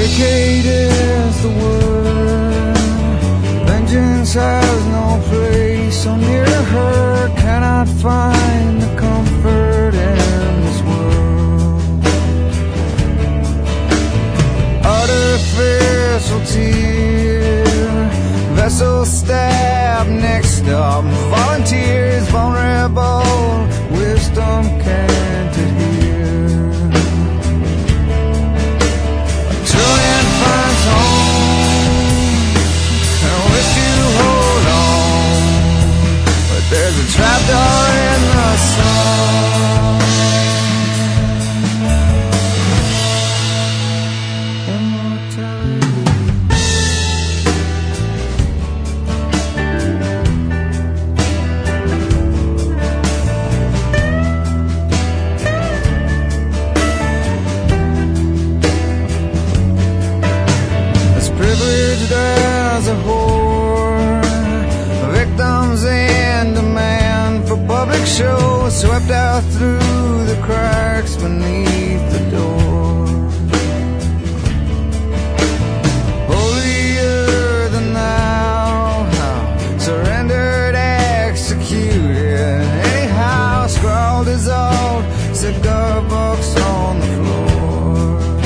Vacate is the word. Vengeance has no place. So near her cannot find the comfort in this world. Artificial tear, vessel stab, next up. Volunteers vulnerable, wisdom can't adhere. A trillion finds home, and wish to hold on, but there's a trapdoor in the sun. Privileged as a whore, victims in demand for public show, swept out through the cracks beneath the door. Holier than thou, surrendered, executed. Anyhow, scrawled, dissolved, cigar box on the floor.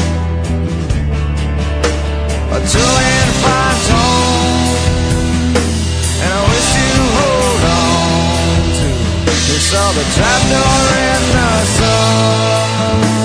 A trillion finds home, and I wish to hold on to. They saw the trapdoor in the sun.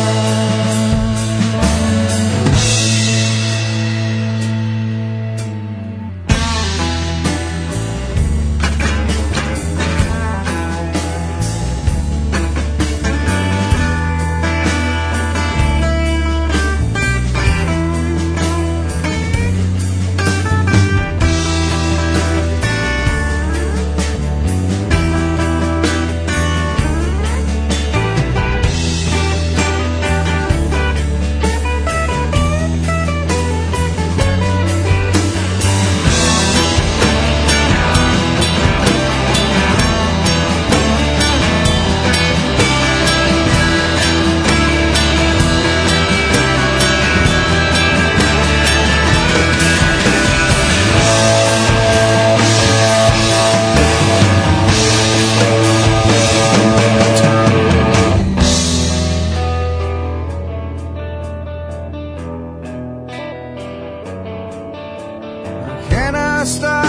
Stop